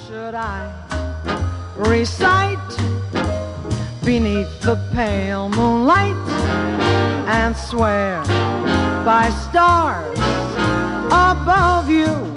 should I recite beneath the pale moonlight and swear by stars above you